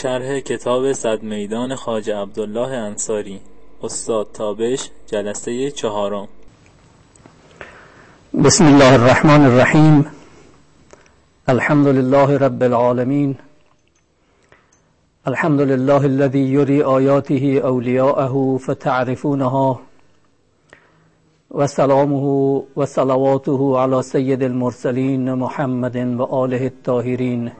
شرح کتاب صد میدان خواجه عبدالله انصاری، استاد تابش، جلسه 4. بسم الله الرحمن الرحیم. الحمد لله رب العالمین. الحمد لله الذي يري آياته أولياءه فتعرفونها، وسلامه وصلواته على سيد المرسلين محمد وآله الطاهرين.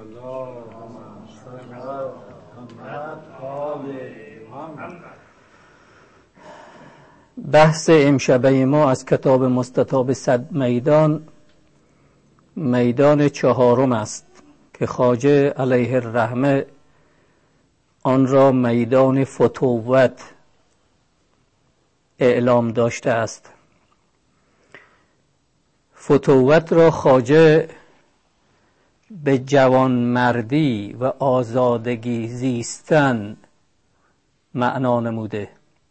بحث امشبه ما از کتاب مستطاب صد میدان، میدان 4 است که خواجه علیه الرحمه آن را میدان فتوت اعلام داشته است. فتوت را خواجه به جوانمردی و آزادگی زیستن معنا نموده.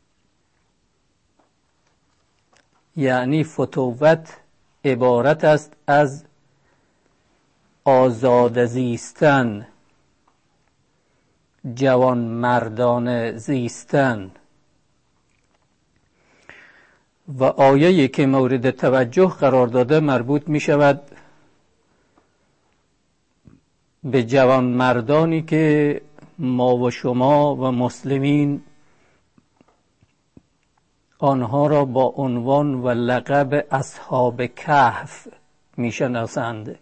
یعنی فتوت عبارت است از آزاد زیستن، جوان مردان زیستن. و آیه‌ای که مورد توجه قرار داده مربوط می شود به جوان مردانی که ما و شما و مسلمین آنها را با عنوان و لقب اصحاب کهف می شناسند.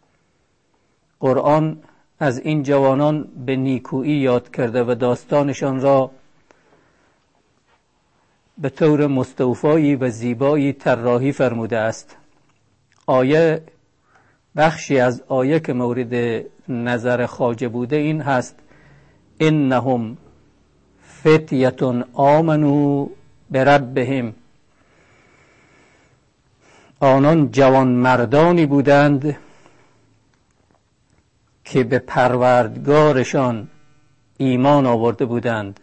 قرآن از این جوانان به نیکویی یاد کرده و داستانشان را به طور مستوفایی و زیبایی طراحی فرموده است. آیه، بخشی از آیه که مورد نظر خواجه بوده این هست: انهم فتیة آمنوا بربهم. آنان جوان مردانی بودند که به پروردگارشان ایمان آورده بودند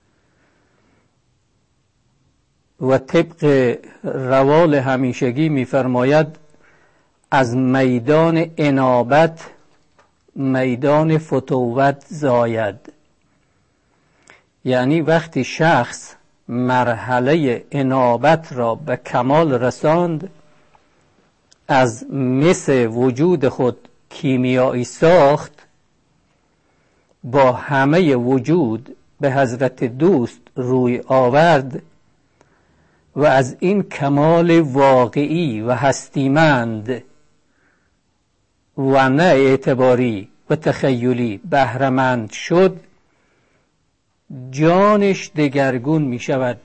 و طبق روال همیشگی می‌فرماید از میدان انابت میدان فتوت زاید. یعنی وقتی شخص مرحله انابت را به کمال رساند، از مس وجود خود کیمیایی ساخت، با همه وجود به حضرت دوست روی آورد و از این کمال واقعی و هستیمند و نه اعتباری و تخیلی بهره‌مند شد، جانش دگرگون می شود،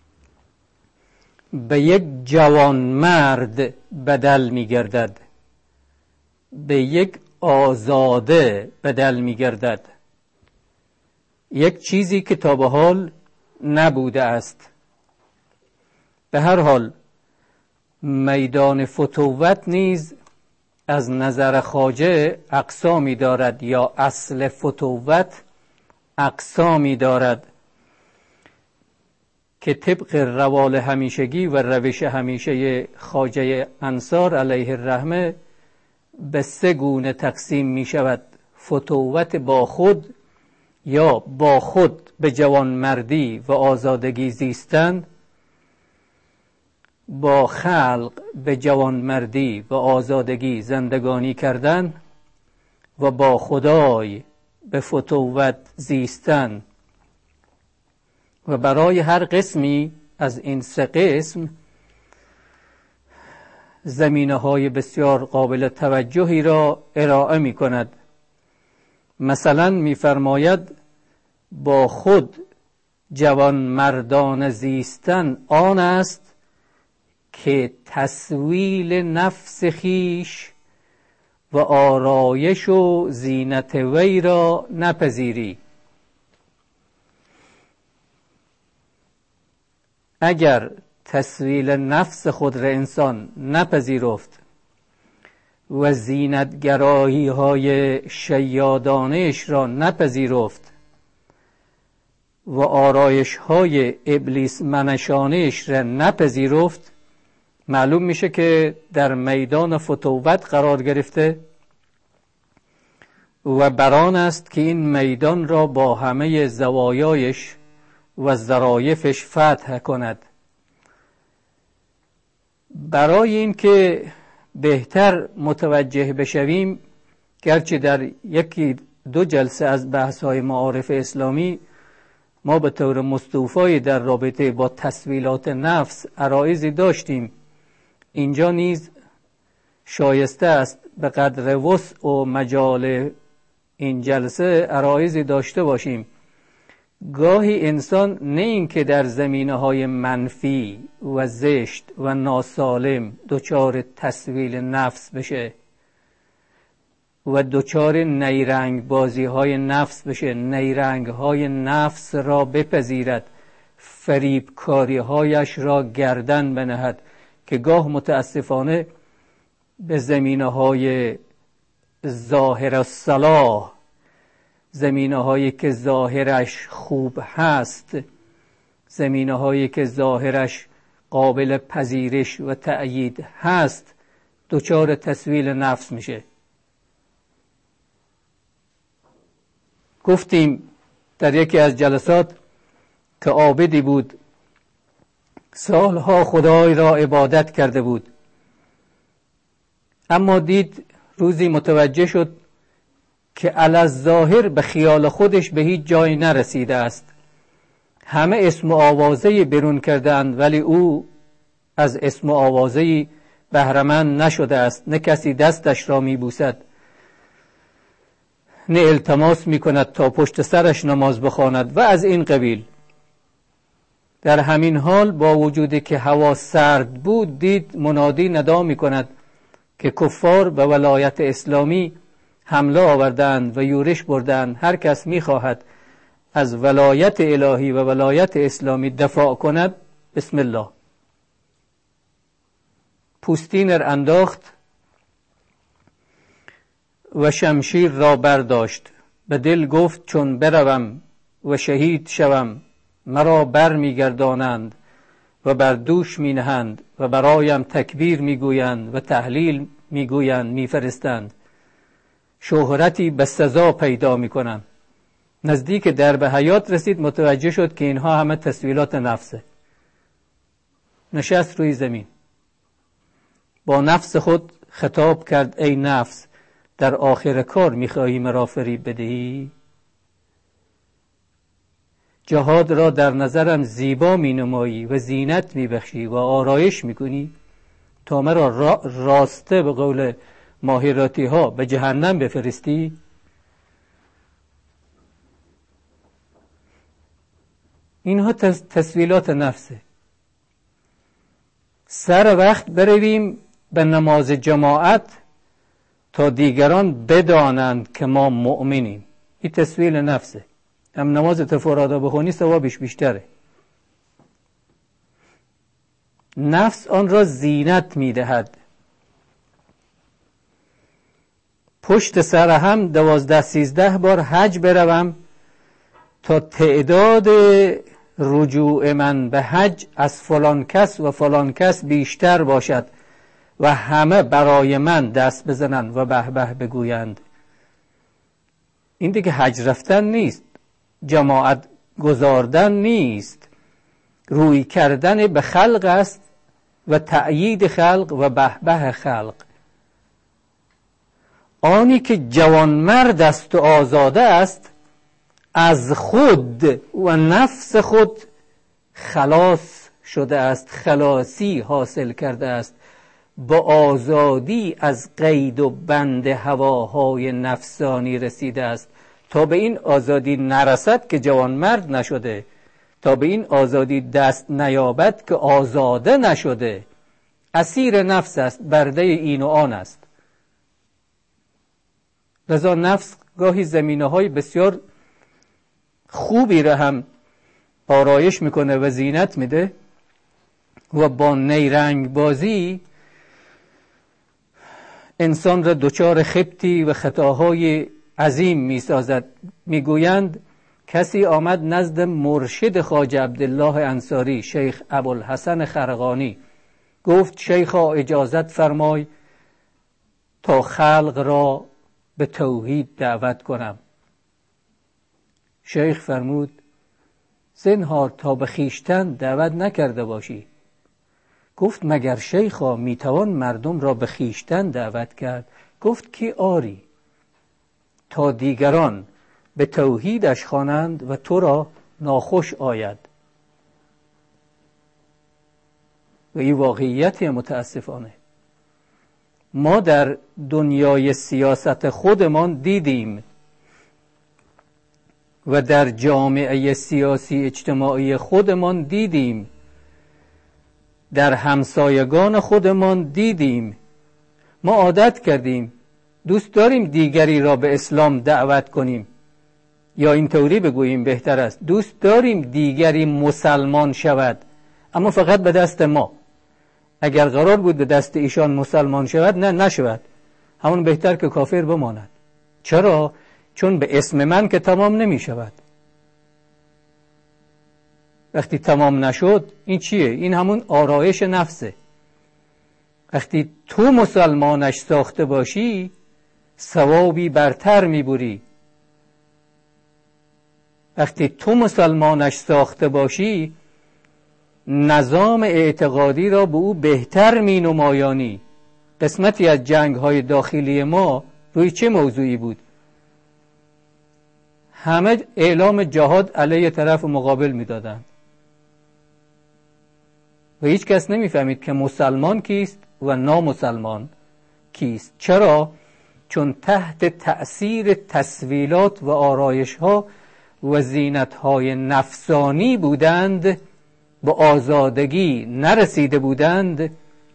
به یک جوان مرد بدل می گردد، به یک آزاده بدل می گردد، یک چیزی که تا به حال نبوده است. به هر حال میدان فتوت نیز از نظر خواجه اقسامی دارد، یا اصل فتوت اقسامی دارد که طبق روال همیشگی و روش همیشه خواجه انصار علیه الرحمه به 3 گونه تقسیم می شود: فتوت با خود، یا با خود به جوانمردی و آزادگی زیستن، با خلق به جوانمردی و آزادگی زندگانی کردن، و با خدای به فتوت زیستن. و برای هر قسمی از این 3 قسم زمینه‌های بسیار قابل توجهی را ارائه می کند. مثلا می فرماید با خود جوان مردان زیستن آن است که تسویل نفس خیش و آرایش و زینت وی را نپذیری. اگر تسویل نفس خود را انسان نپذیرفت و زینتگرایی های شیادانش را نپذیرفت و آرایش های ابلیس منشانش را نپذیرفت، معلوم میشه که در میدان فتوت قرار گرفته و بران است که این میدان را با همه زوایایش و ظرایفش فتح کند. برای این که بهتر متوجه بشویم، گرچه در یکی دو جلسه از بحث‌های معارف اسلامی ما به طور مستوفایی در رابطه با تسویلات نفس عرایضی داشتیم، اینجا نیز شایسته است به قدر وسع و مجال این جلسه عرایضی داشته باشیم. گاهی انسان نه اینکه در زمینه‌های منفی و زشت و ناسالم دچار تسویل نفس بشه و دچار نیرنگ بازی‌های نفس بشه، نیرنگ‌های نفس را بپذیرد، فریبکاری‌هایش را گردن بنهد، که گاه متاسفانه به زمینه‌های ظاهر الصلاح، زمینه‌هایی که ظاهرش خوب هست، زمینه‌هایی که ظاهرش قابل پذیرش و تأیید هست، دچار تسویل نفس میشه. گفتیم در یکی از جلسات که عابدی بود، سالها خدای را عبادت کرده بود، اما دید روزی متوجه شد که علی الظاهر به خیال خودش به هیچ جایی نرسیده است. همه اسم و آوازه‌ای برون کردند ولی او از اسم و آوازه‌ای بهره‌مند نشده است. نه کسی دستش را میبوسد، نه التماس میکند تا پشت سرش نماز بخواند و از این قبیل. در همین حال با وجودی که هوا سرد بود، دید منادی ندا میکند که کفار به ولایت اسلامی حمله آوردند و یورش بردند. هر کس میخواهد از ولایت الهی و ولایت اسلامی دفاع کند، بسم الله. پوستین انداخت و شمشیر را برداشت. به دل گفت چون بروم و شهید شوم، مرا بر میگردانند و بر دوش می نهند و برایم تکبیر میگویند و تهلیل میگویند، میفرستند. شهرتی به سزا پیدا میکنم. نزدیک درب حیات رسید، متوجه شد که اینها همه تسویلات نفسه. نشست روی زمین، با نفس خود خطاب کرد: ای نفس، در آخر کار میخواهی مرا فریب بدهی؟ جهاد را در نظرم زیبا مینمایی و زینت میبخشی و آرایش میکنی تا مرا راسته به قول ماهراتی ها به جهنم بفرستی؟ اینها تسویلات نفسه. سر وقت برویم به نماز جماعت تا دیگران بدانند که ما مؤمنیم. این تسویل نفسه. هم نماز تفرادا بخونی ثوابش بیشتره. نفس آن را زینت میدهد. پشت سر هم 12-13 بار حج بروم تا تعداد رجوع من به حج از فلان کس و فلان کس بیشتر باشد و همه برای من دست بزنند و به به بگویند. این دیگه حج رفتن نیست، جماعت گذاردن نیست، روی کردن به خلق است و تأیید خلق و به به خلق. آنی که جوانمرد است و آزاده است، از خود و نفس خود خلاص شده است، خلاصی حاصل کرده است، با آزادی از قید و بند هواهای نفسانی رسیده است. تا به این آزادی نرسد که جوانمرد نشده، تا به این آزادی دست نیابد که آزاده نشده. اسیر نفس است، برده این و آن است. لذا نفس گاهی زمینه‌های بسیار خوبی را هم آرایش میکنه و زینت میده و با نیرنگ بازی انسان را دچار خبطی و خطاهای عظیم میسازد. میگویند کسی آمد نزد مرشد خواجه عبدالله انصاری، شیخ ابوالحسن خرقانی، گفت شیخا اجازت فرمای تا خلق را به توحید دعوت کنم. شیخ فرمود زنهار تا به خویشتن دعوت نکرده باشی. گفت مگر شیخا میتوان مردم را به خویشتن دعوت کرد؟ گفت که آری، تا دیگران به توحیدش خوانند و تو را ناخوش آید. و این واقعیت متاسفانه ما در دنیای سیاست خودمان دیدیم و در جامعه سیاسی اجتماعی خودمان دیدیم، در همسایگان خودمان دیدیم. ما عادت کردیم دوست داریم دیگری را به اسلام دعوت کنیم، یا اینطوری بگوییم بهتر است، دوست داریم دیگری مسلمان شود، اما فقط به دست ما. اگر قرار بود به دست ایشان مسلمان شود، نه نشود، همون بهتر که کافر بماند. چرا؟ چون به اسم من که تمام نمی شود. وقتی تمام نشد این چیه؟ این همون آرایش نفسه. وقتی تو مسلمانش ساخته باشی ثوابی برتر میبری. وقتی تو مسلمانش ساخته باشی نظام اعتقادی را به او بهتر می نمایانی. قسمتی از جنگ های داخلی ما روی چه موضوعی بود؟ همه اعلام جهاد علیه طرف مقابل می دادند و هیچ کس نمی فهمید که مسلمان کیست و نامسلمان کیست. چرا؟ چون تحت تأثیر تسویلات و آرایش ها و زینت های نفسانی بودند، به آزادگی نرسیده بودند،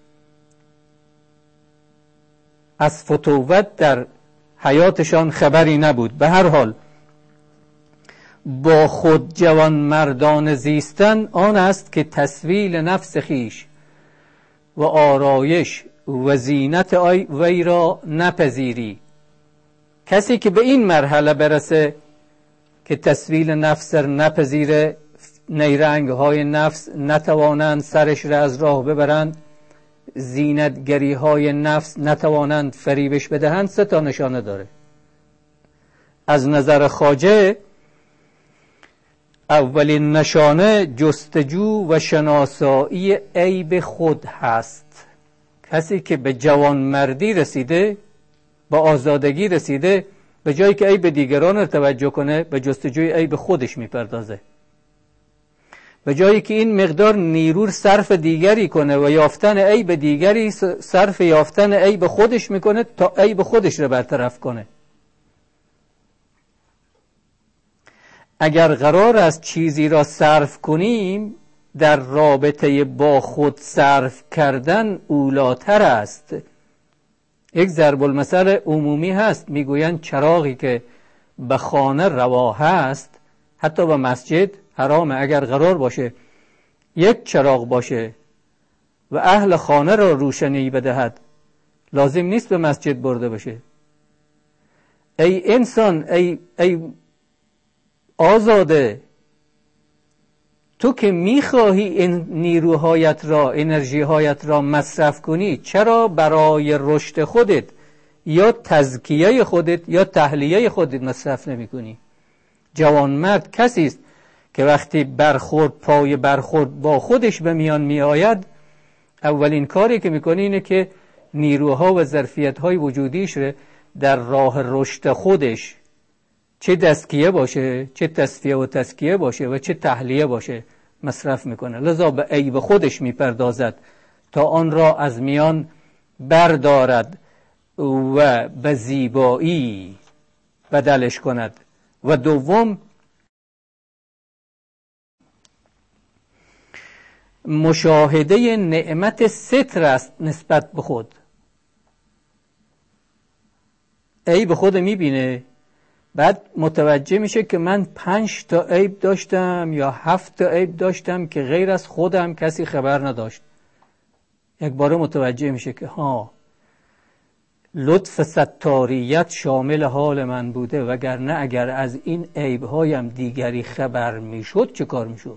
از فتوت در حیاتشان خبری نبود. به هر حال با خود جوان مردان زیستن آن است که تسویل نفس خیش و آرایش و زینت وی را نپذیری. کسی که به این مرحله برسه که تسویل نفس را نپذیره، نیرنگ های نفس نتوانند سرش را از راه ببرند، زینتگری های نفس نتوانند فریبش بدهند، سه تا نشانه داره. از نظر خواجه اولین نشانه جستجو و شناسایی عیب خود هست. کسی که به جوانمردی رسیده، به آزادگی رسیده، به جایی که عیب دیگران رو توجه کنه به جستجوی عیب خودش میپردازه. به جایی که این مقدار نیرو صرف دیگری کنه و یافتن عیب دیگری صرف یافتن عیب خودش میکنه تا عیب خودش رو برطرف کنه. اگر قرار است چیزی را صرف کنیم، در رابطه با خود صرف کردن اولاتر است. یک ضرب المثل عمومی هست، میگویند چراغی که به خانه روا هست حتی به مسجد حرامه. اگر قرار باشه یک چراغ باشه و اهل خانه را روشنی بدهد، لازم نیست به مسجد برده بشه. ای انسان، ای آزاده، تو که میخواهی این نیروهایت را، انرژیهایت را مصرف کنی، چرا برای رشد خودت یا تزکیه خودت یا تحلیه خودت مصرف نمی کنی؟ جوانمرد کسی است که وقتی پای برخورد با خودش به میان می آید، اولین کاری که میکنه اینه که نیروها و ظرفیت‌های وجودیش رو در راه رشد خودش، چه دستکیه باشه، چه تصفیه و تزکیه باشه و چه تحلیه باشه، مصرف میکنه. لذا به عیب خودش میپردازد تا آن را از میان بردارد و به زیبایی بدلش کند. و دوم، مشاهده نعمت ستر است نسبت به خود. عیب خود میبینه، بعد متوجه میشه که من 5 تا عیب داشتم یا 7 تا عیب داشتم که غیر از خودم کسی خبر نداشت. یک بار متوجه میشه که لطف ستاریت شامل حال من بوده، وگرنه اگر از این عیبهایم دیگری خبر میشد چه کار میشد؟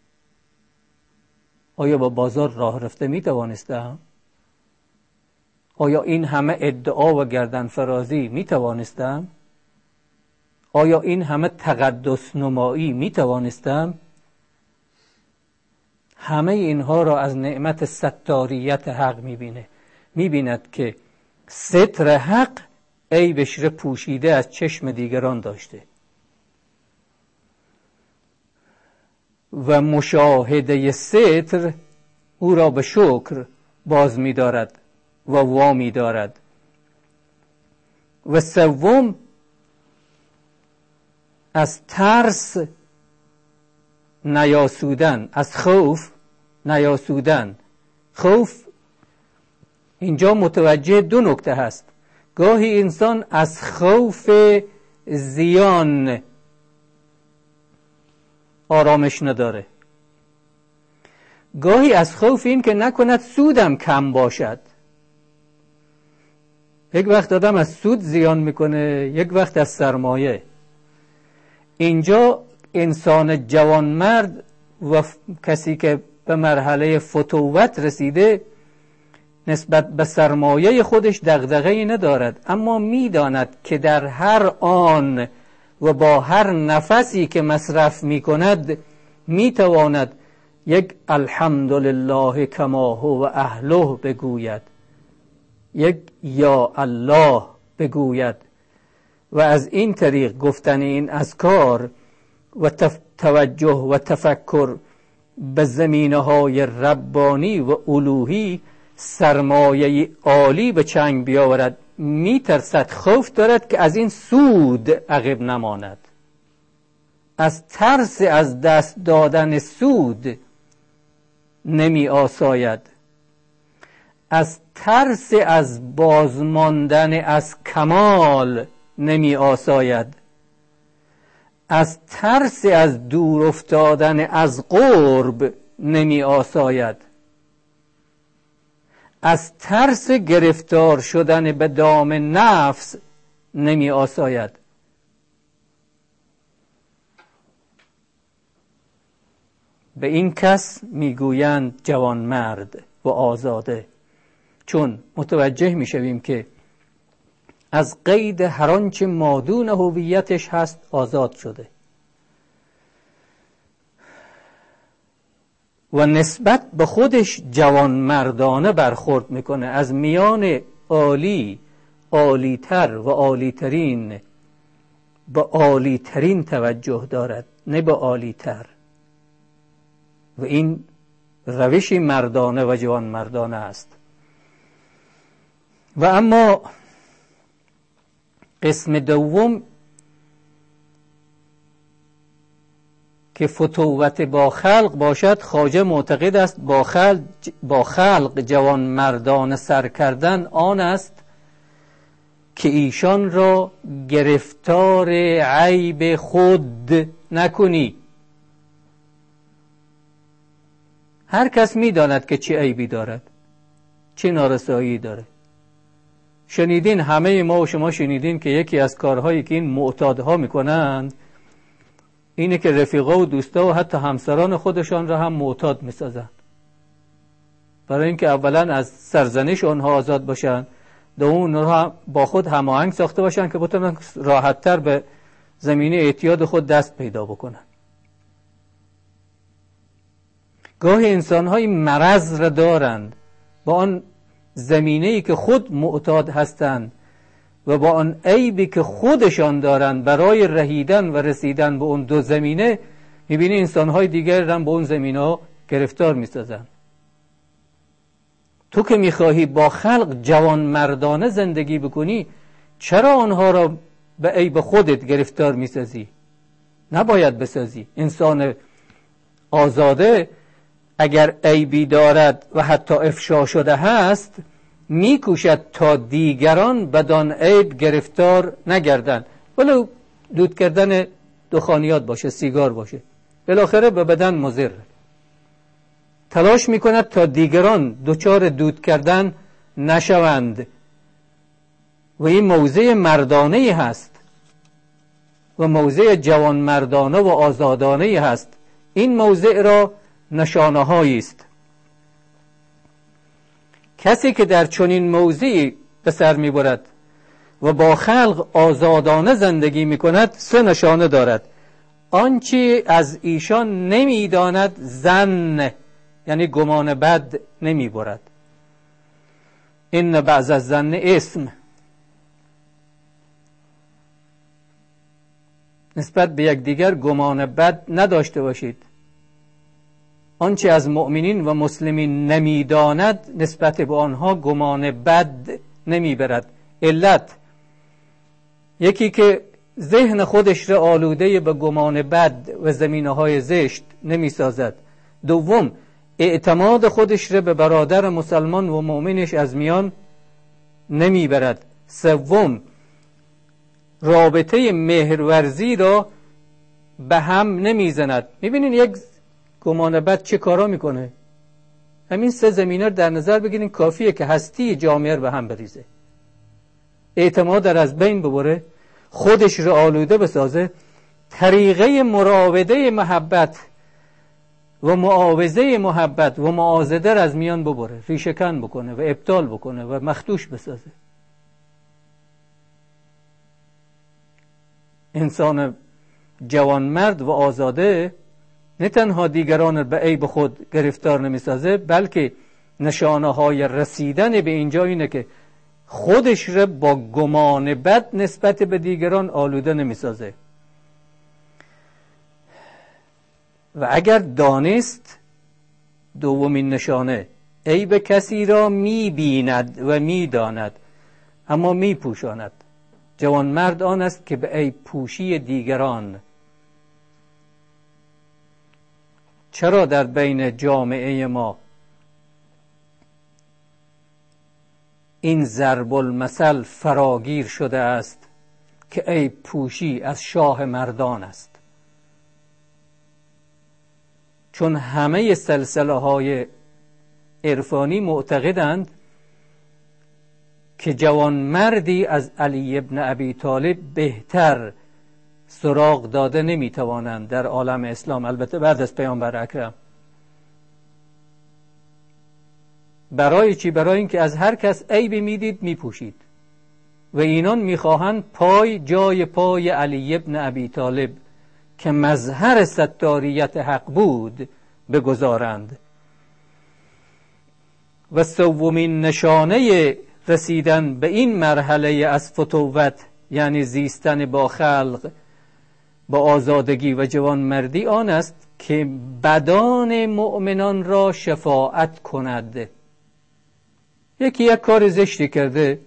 آیا با بازار راه رفته میتوانستم؟ آیا این همه ادعا و گردن فرازی می توانستم؟ آیا این همه تقدس نمایی می توانستم؟ همه اینها را از نعمت ستاریت حق می بیند که ستر حق عیبش را پوشیده از چشم دیگران داشته و مشاهده ستر او را به شکر باز می دارد و وامی دارد. و سوم، از ترس نیاسودن، از خوف نیاسودن. خوف اینجا متوجه دو نکته هست. گاهی انسان از خوف زیان آرامش نداره، گاهی از خوف این که نکند سودم کم باشد. یک وقت آدم از سود زیان میکنه، یک وقت از سرمایه. اینجا انسان جوانمرد و کسی که به مرحله فتوت رسیده نسبت به سرمایه خودش دغدغه‌ای ندارد، اما میداند که در هر آن و با هر نفسی که مصرف میکند میتواند یک الحمدلله کما هو اهله بگوید، یک یا الله بگوید و از این طریق گفتن این اذکار و توجه و تفکر به زمینه‌های ربانی و الوهی سرمایه عالی به چنگ بیاورد. میترسد، خوف دارد که از این سود عقب نماند. از ترس از دست دادن سود نمی آساید، از ترس از بازماندن از کمال نمی آساید، از ترس از دور افتادن از قرب نمی آساید، از ترس گرفتار شدن به دام نفس نمی آساید. به این کس میگویند جوانمرد و آزاده، چون متوجه میشویم که از قید هر آنچه مادون هویتش هست آزاد شده و نسبت به خودش جوانمردانه برخورد میکنه. از میان عالی، عالیتر و عالیترین به عالیترین توجه دارد، نه به عالیتر. و این روشی مردانه و جوانمردانه است. و اما قسم دوم که فتوت با خلق باشد، خواجه معتقد است با خلق جوانمردانه سر کردن آن است که ایشان را گرفتار عیب خود نکنی. هر کس می‌داند که چه عیبی دارد، چه نارسایی داره. شنیدین، همه ما و شما شنیدین که یکی از کارهایی که این معتادها میکنند اینه که رفیقا و دوستا و حتی همسران خودشان را هم معتاد میسازن، برای اینکه اولا از سرزنش آنها آزاد باشن، دوم اونها با خود هماهنگ ساخته باشن که بتونن راحت‌تر به زمینه اعتیاد خود دست پیدا بکنن. گاهی انسان‌های مرض را دارند، با آن زمینه‌ای که خود معتاد هستند و با آن عیبی که خودشان دارند برای رهیدن و رسیدن به اون دو زمینه، می‌بینی انسان‌های دیگر را به اون زمینه‌ها گرفتار می‌سازند. تو که می‌خواهی با خلق جوان مردانه زندگی بکنی، چرا آنها را به عیب خودت گرفتار می‌سازی؟ نباید بسازی. انسان آزاده اگر عیبی دارد و حتی افشا شده هست، میکوشد تا دیگران بدان عیب گرفتار نگردند، ولو دود کردن دخانیات باشه، سیگار باشه، بالاخره به بدن مضر. تلاش میکند تا دیگران دچار دود کردن نشوند و این موضع مردانه هست و موضع جوان مردانه و آزادانه هست. این موضع را نشانه هایی است. کسی که در چنین موضعی به سر میبرد و با خلق آزادانه زندگی میکند 3 نشانه دارد. آنچه از ایشان نمیداند ظن، یعنی گمان بد نمیبرد. این بعض از ظن اسم، نسبت به یکدیگر گمان بد نداشته باشید. آنچه از مؤمنین و مسلمین نمیداند نسبت به آنها گمان بد نمیبرد. علت، یکی که ذهن خودش را آلوده به گمان بد و زمینه‌های زشت نمیسازد. دوم، اعتماد خودش را به برادر مسلمان و مؤمنش از میان نمیبرد. سوم، رابطه مهرورزی را به هم نمیزند. میبینین یک گمان بد چه کارا میکنه؟ همین 3 زمینه رو در نظر بگیرین، کافیه که هستی جامعه رو به هم بریزه، اعتماد رو از بین ببره، خودش رو آلوده بسازه، طریقه مراوده محبت و معاوضه محبت و معاضده رو از میان ببره، ریشه‌کن بکنه و ابطال بکنه و مخدوش بسازه. انسان جوانمرد و آزاده نه تنها دیگران به عیب خود گرفتار نمیسازه، بلکه نشانه های رسیدن به اینجا اینه که خودش را با گمان بد نسبت به دیگران آلوده نمیسازه. و اگر دانست، دومین نشانه، عیب کسی را میبیند و میداند اما میپوشاند. جوانمرد آن است که به عیب پوشی دیگران. چرا در بین جامعه ما این ضرب المثل فراگیر شده است که عیب پوشی از شاه مردان است؟ چون همه سلسله های عرفانی معتقدند که جوانمردی از علی ابن ابی طالب بهتر سراغ داده نمیتوانند در عالم اسلام، البته بعد از پیامبر اکرم. برای چی؟ برای اینکه از هر کس عیبی میدید میپوشید و اینان میخواهند جای پای علی ابن ابی طالب که مظهر ستاریت حق بود بگذارند. و سومین نشانه رسیدن به این مرحله از فتوت، یعنی زیستن با خلق با آزادگی و جوانمردی، آن است که بدان مؤمنان را شفاعت کند. یکی یک کار زشتی کرده،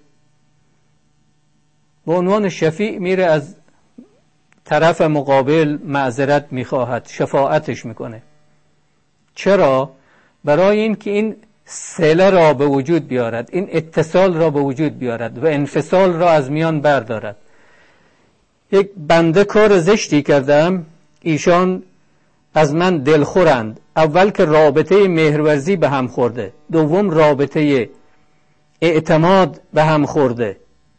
به عنوان شفیع میره از طرف مقابل معذرت میخواهد، شفاعتش میکنه. چرا؟ برای اینکه این صله را به وجود بیارد، این اتصال را به وجود بیارد و انفصال را از میان بردارد. یک بنده کار زشتی کردم، ایشان از من دلخورند. اول که رابطه مهرورزی به هم خورده، دوم رابطه اعتماد به هم خورده.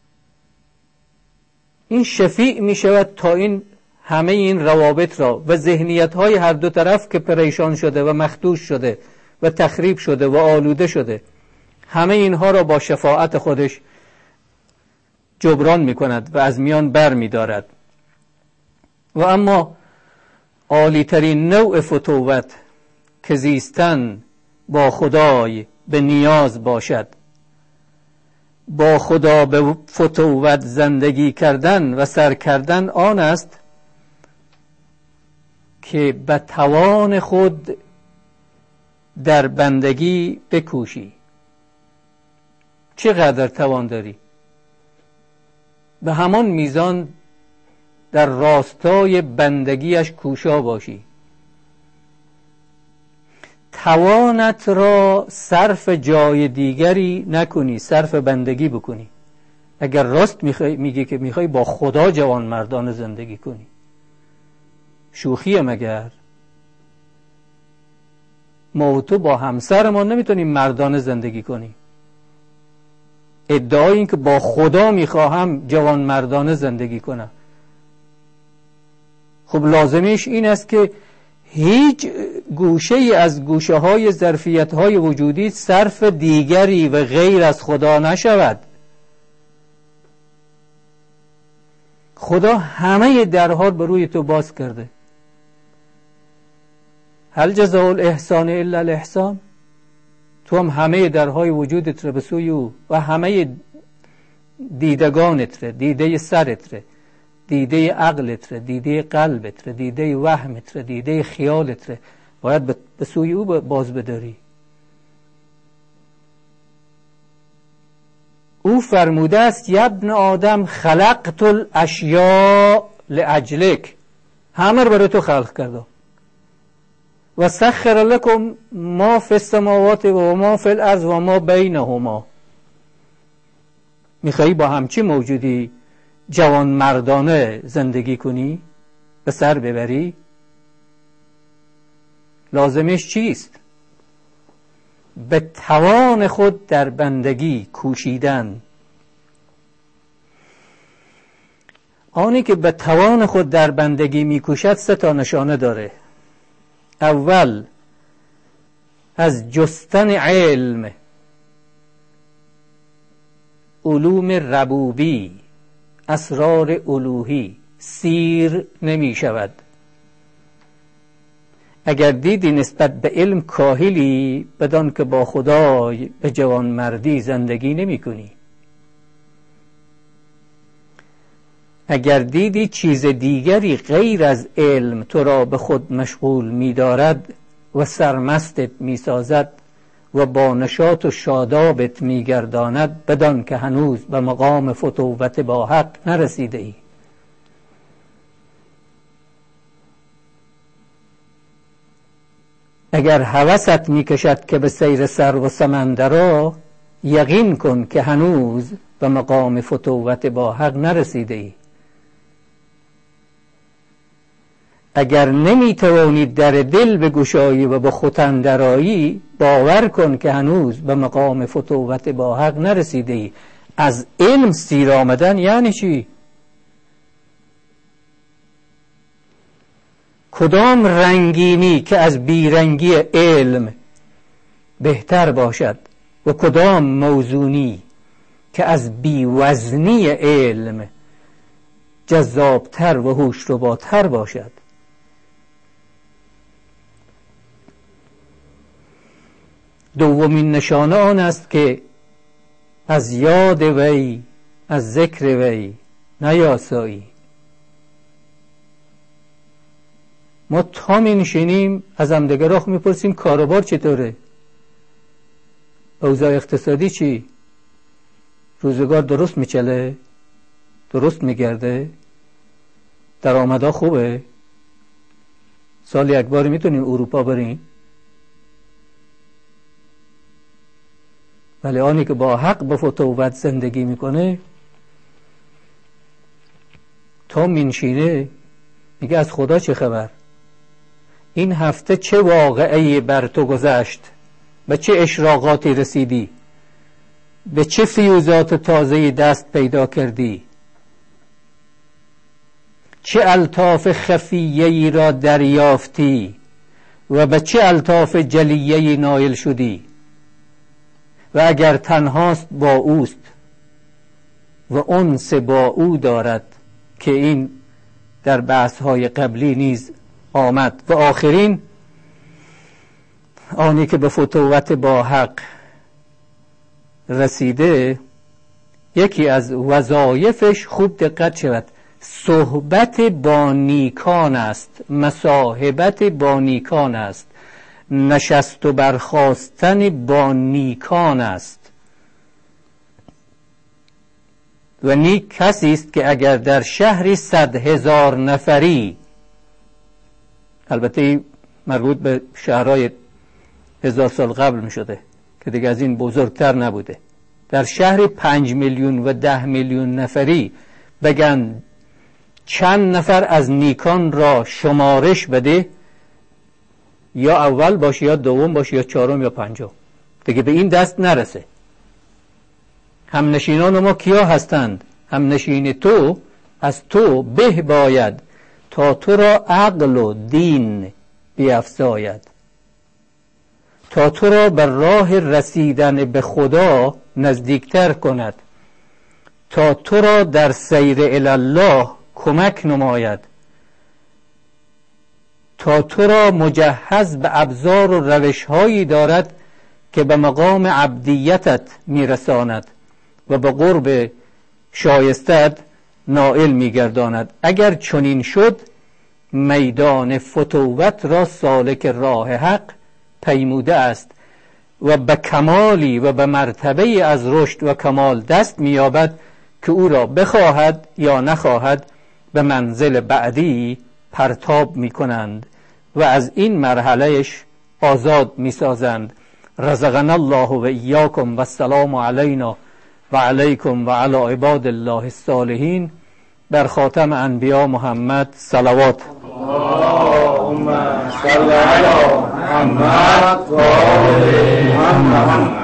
این شفیع می شود تا این همه این روابط را و ذهنیت های هر دو طرف که پریشان شده و مخدوش شده و تخریب شده و آلوده شده، همه اینها را با شفاعت خودش جبران می کند و از میان بر می دارد. و اما عالی ترین نوع فتوت که زیستن با خدای به نیاز باشد، با خدا به فتوت زندگی کردن و سر کردن، آن است که به توان خود در بندگی بکوشی. چقدر توان داری؟ به همان میزان در راستای بندگیش کوشا باشی. توانت را صرف جای دیگری نکنی، صرف بندگی بکنی. اگر راست میگی که میخوای با خدا جوان مردان زندگی کنی، شوخیه مگر؟ ما و تو با همسر ما نمیتونیم مردانه زندگی کنی. ادعای این که با خدا میخواهم جوان مردانه زندگی کنم، خب لازمیش این است که هیچ گوشه ای از گوشه های ظرفیت های وجودی صرف دیگری و غیر از خدا نشود. خدا همه درها به روی تو باز کرده. هل جزاء الاحسان الا الاحسان؟ تو هم همه درهای وجودت رو به سوی او و همه دیدگانت رو، دیده سرت رو، دیده عقلت رو، دیده قلبت رو، دیده وهمت رو، دیده خیالت رو باید به سوی او باز بداری. او فرموده است یا ابن آدم خلقت الاشیاء لاجلک، همه رو برای تو خلق کرده. و سخر لکم ما فی السماوات و ما فی الارض و ما بینهما. میخوایی با همچی موجودی جوان مردانه زندگی کنی، به سر ببری؟ لازمش چیست؟ به توان خود در بندگی کوشیدن. آنی که به توان خود در بندگی میکوشد 3 نشانه داره. اول، از جستن علم، علوم ربوبی، اسرار الوهی سیر نمی شود. اگر دیدی نسبت به علم کاهلی، بدان که با خدای به جوان مردی زندگی نمی کنی. اگر دیدی چیز دیگری غیر از علم تو را به خود مشغول می دارد و سرمستت می سازد و با نشاط و شادابت می گرداند، بدان که هنوز به مقام فتووت با حق نرسیده ای. اگر هوست می کشد که به سیر سر و سمندرا، یقین کن که هنوز به مقام فتووت با حق نرسیده ای. اگر نمی توانی در دل بگشایی و به ختن درایی، باور کن که هنوز به مقام فتووت با حق نرسیده ای. از علم سیر آمدن یعنی چی؟ کدام رنگینی که از بیرنگی علم بهتر باشد و کدام موزونی که از بیوزنی علم جذابتر و هوشرباتر باشد؟ دومین نشانه آن است که از یاد وی، از ذکر وی نیاسایی. ما تا می نشینیم از همدیگه میپرسیم کاروبار چطوره؟ اوضاع اقتصادی چی؟ روزگار درست میچله؟ درست میگرده؟ درآمدها خوبه؟ سال یک بار میتونیم اروپا بریم؟ ولی آنی که با حق به فتووت زندگی میکنه تا منشینه میگه از خدا چه خبر؟ این هفته چه واقعه‌ای بر تو گذشت؟ به چه اشراقاتی رسیدی؟ به چه فیوزات تازه‌ای دست پیدا کردی؟ چه الطاف خفیه‌ای را دریافتی و به چه الطاف جلیه‌ای نائل شدی؟ و اگر تنهاست با اوست و انس با او دارد که این در بحث‌های قبلی نیز آمد. و آخرین، آنی که به فتووت با حق رسیده، یکی از وظایفش خوب دقت شود، صحبت با نیکان است، مصاحبت با نیکان است، نشست و برخاستن با نیکان است. و نیک کسی است که اگر در شهری 100,000 نفری، البته مربوط به شهرهای 1000 سال قبل می شده که دیگه از این بزرگتر نبوده، در شهر 5 میلیون و 10 میلیون نفری بگن چند نفر از نیکان را شمارش بده، یا اول باشه یا دوم باشه یا چهارم یا پنجم، دیگه به این دست نرسه. هم نشینان ما کیا هستند؟ هم نشین تو از تو به باید تا تو را عقل و دین بیفزاید، تا تو را بر راه رسیدن به خدا نزدیکتر کند، تا تو را در سیر الی الله کمک نماید، تا تو را مجهز به ابزار و روش‌هایی دارد که به مقام عبدیتت میرساند و به قرب شایستت نائل میگرداند. اگر چنین شد میدان فتوت را سالک راه حق پیموده است و به کمالی و به مرتبه از رشد و کمال دست می‌یابد که او را بخواهد یا نخواهد به منزل بعدی پرتاب می‌کنند و از این مرحلهش آزاد می‌سازند. رزقنا الله و ایاکم و السلام علینا و علیکم و علی عباد الله الصالحین. بر خاتم انبیا محمد صلوات. اللهم صل علی محمد و آل محمد.